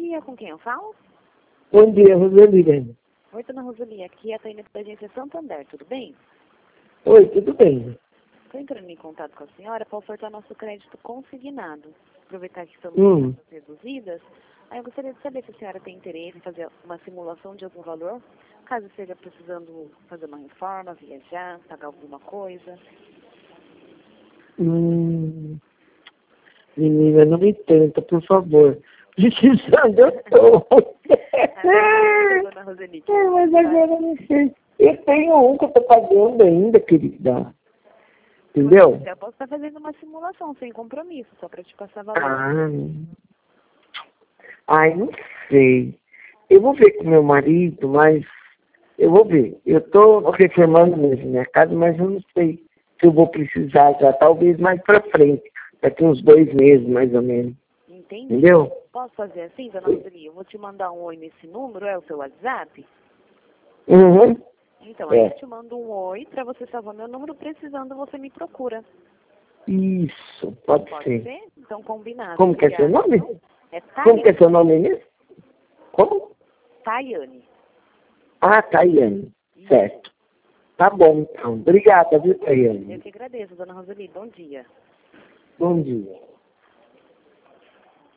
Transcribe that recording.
dia, com quem eu falo? Bom dia, Roseli. Oi, dona Roseli, aqui é a Taina da agência Santander, tudo bem? Oi, tudo bem? Estou entrando em contato com a senhora para ofertar nosso crédito consignado. Aproveitar que estamos em taxas reduzidas, aí eu gostaria de saber se a senhora tem interesse em fazer uma simulação de algum valor, caso esteja precisando fazer uma reforma, viajar, pagar alguma coisa. Menina, não me tenta, por favor. Precisando eu tô. Dona Roseli. Mas agora eu não sei. Eu tenho um que eu tô pagando ainda, querida. Entendeu? Eu posso estar fazendo uma simulação sem compromisso, só para te passar valor. Ai, não sei. Eu vou ver com meu marido, mas eu vou ver. Eu tô reformando mesmo minha casa, mas eu não sei se eu vou precisar já, talvez mais pra frente. Daqui uns 2 meses, mais ou menos. Entendi. Entendeu? Posso fazer assim, dona Roseli? Eu vou te mandar um oi nesse número, é o seu WhatsApp? Uhum. Então, aí eu te mando um oi, para você salvar meu número, precisando você me procura. Isso, pode ser. Ser? Então, combinado. Como que é seu nome? É Como que é seu nome mesmo? Como? Tayane. Ah, Tayane. Certo. Tá bom, então. Obrigada, viu, Tayane? Eu que agradeço, dona Roseli. Bom dia. Bom dia.